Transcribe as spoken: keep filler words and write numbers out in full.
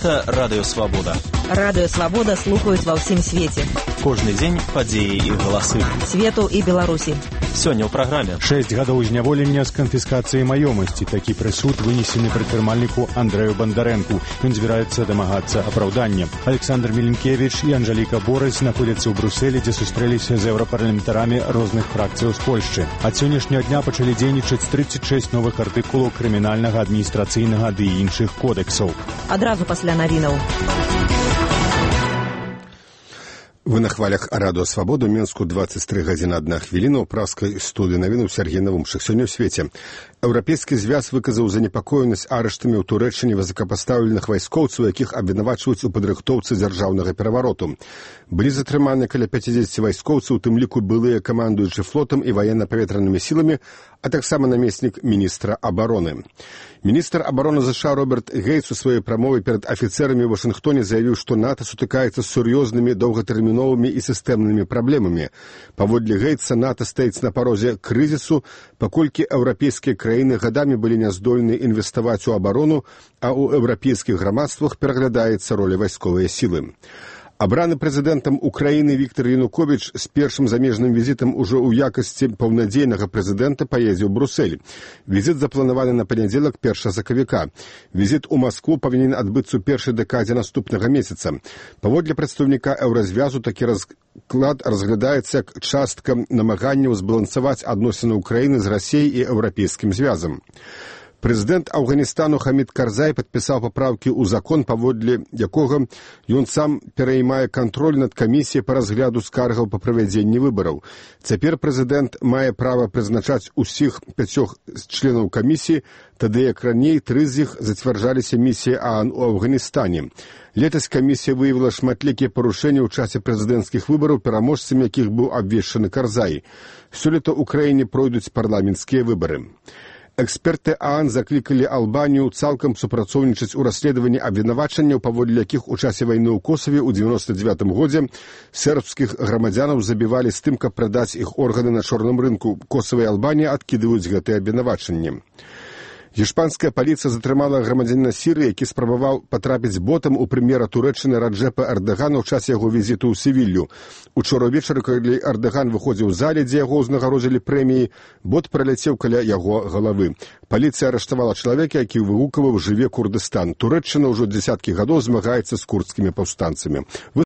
Гэта Радыё Свабода. Радыё Свабода слухаюць ва ўсім свеце. Кожны дзень падзеі і галасы. Свету і Беларусі. Сёння ў праграме. Шэсць гадоў зняволення з канфіскацыяй маёмасці. Такі прысуд вынесены прадпрымальніку Андрэю Бандарэнку. Ён збіраецца дамагацца апраўдання. Александр Міленкевіч і Анжаліка Борыс знаходзяцца ў Брусэлі, дзе сустрэліся з еўрапарламентарамі розных фракцыяў з Польшчы. Ад сённяшняга дня пачалі дзейнічаць тридцать шесть новых артыкулаў крымінальнага, адміністрацыйнага ды і іншых кодэксаў. Адразу пасля навінаў. Вы на хвалях Радыё Свабода, Мінску двадцать три гадзіны одна хвіліна, у праскай студыі навінаў Сергей Навумшых. Сёння ў свеце. Еўрапейскі звяз выказаў занепакоенасць арыштамі ў Турэччыне высокапастаўленых вайскоўцаў, якіх абвінавачваюць у падрыхтоўцы дзяржаўнага перавароту. Былі затрыманы каля пяцідзесяці вайскоўцаў, у тым ліку былыя камандуючы флотам і ваенна-паветранымі сіламі, а таксама намеснік міністра абароны. Міністр абароны ЗША Роберт Гейтс у сваёй прамове перад афіцэрамі ў Вашынгтоне заявіў, што НАТО сутыкаецца з сур'ёзнымі доўгатэрміновымі і сістэмнымі праблемамі. Паводле Гейтса, НАТО стаіць на парозе крызісу, паколькі еўрапейскія краіны гадамі былі няздольны інвеставаць у абарону, а ў еўрапейскіх грамадствах пераглядаецца роля вайсковыя сілы. Абраны прэзідэнтам Украіны Віктор Януковіч з першым замежным візітам ужо ў якасці паўнадзейнага прэзідэнта паедзе ў Брусэль. Візіт запланаваны на панядзелак першага сакавіка. Візіт у Маскву павінен адбыцца ў першай дэкадзе наступнага месяца. Паводле прадстаўніка еўразвязу, такі расклад разглядаецца як частка намаганняў збалансаваць адносіны Украіны з Расіяй і еўрапейскім звязам. Прэзідэнт Афганістану Хамід Карзай падпісаў папраўкі ў закон, паводле якога ён сам пераймае кантроль над камісіяй па разгляду скаргаў па правядзенні выбараў. Цяпер прэзідэнт мае права прызначаць усіх пяцёх членаў камісіі, тады як раней тры з іх зацвярджаліся місіяй ААН у Афганістане. Летась камісія выявіла шматлікія парушэнні ў часе прэзідэнцкіх выбараў, пераможцамі якіх быў абвешчаны Карзай. Сёлета ў краіне пройдуць парламенцкія выбары. Эксперты ААН заклікалі Албанію цалкам супрацоўнічаць у расследаванні абвінавачанняў, паводле якіх у часе вайны ў Косаве ў дзевяносто дзевятым годзе сербскіх грамадзянаў забівалі з тым, каб прадаць іх органы на чорным рынку. Косава і Албанія адкідваюць гэтыя абвінавачанні. Іспанская паліцыя затрымала грамадзяніна Сірыі, які спрабаваў патрапіць ботам у прэм'ера Турэччыны Раджэпа Эрдагана ў час яго візіту ў Севілью. Учора ўвечары, калі Эрдаган выходзіў у зале, дзе яго ўзнагародзілі прэміі, бот праляцеў каля яго галавы. Паліцыя арыштавала чалавека, які выгукаваў «Жыве Курдыстан». Турэччына ўжо дзесяткі гадоў змагаецца з курдскімі паўстанцамі.